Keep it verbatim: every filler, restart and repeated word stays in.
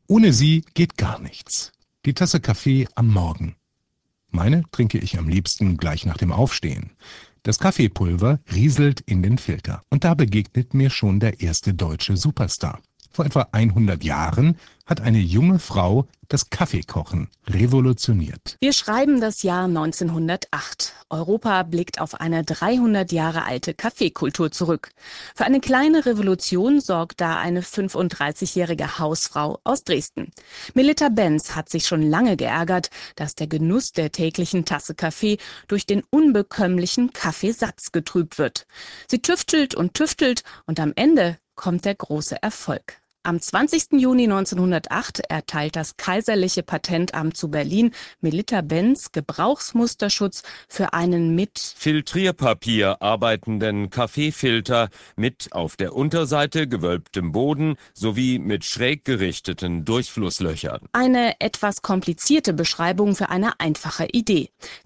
Ohne sie geht gar nichts. Die Tasse Kaffee am Morgen. Meine trinke ich am liebsten gleich nach dem Aufstehen. Das Kaffeepulver rieselt in den Filter. Und da begegnet mir schon der erste deutsche Superstar. Vor etwa hundert Jahren hat eine junge Frau das Kaffeekochen revolutioniert. Wir schreiben das Jahr neunzehnhundertacht. Europa blickt auf eine dreihundert Jahre alte Kaffeekultur zurück. Für eine kleine Revolution sorgt da eine fünfunddreißigjährige Hausfrau aus Dresden. Melitta Benz hat sich schon lange geärgert, dass der Genuss der täglichen Tasse Kaffee durch den unbekömmlichen Kaffeesatz getrübt wird. Sie tüftelt und tüftelt und am Ende kommt der große Erfolg. Am zwanzigsten Juni neunzehnhundertacht erteilt das Kaiserliche Patentamt zu Berlin Melitta Benz Gebrauchsmusterschutz für einen mit Filtrierpapier arbeitenden Kaffeefilter mit auf der Unterseite gewölbtem Boden sowie mit schräg gerichteten Durchflusslöchern. Eine etwas komplizierte Beschreibung für eine einfache Idee.